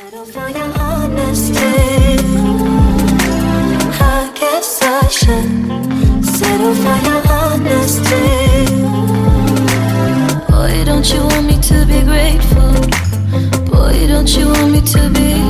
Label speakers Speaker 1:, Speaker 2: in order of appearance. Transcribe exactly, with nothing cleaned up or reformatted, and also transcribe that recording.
Speaker 1: Settle for your honesty. I guess I should settle for your honesty. Boy, don't you want me to be grateful? Boy, don't you want me to be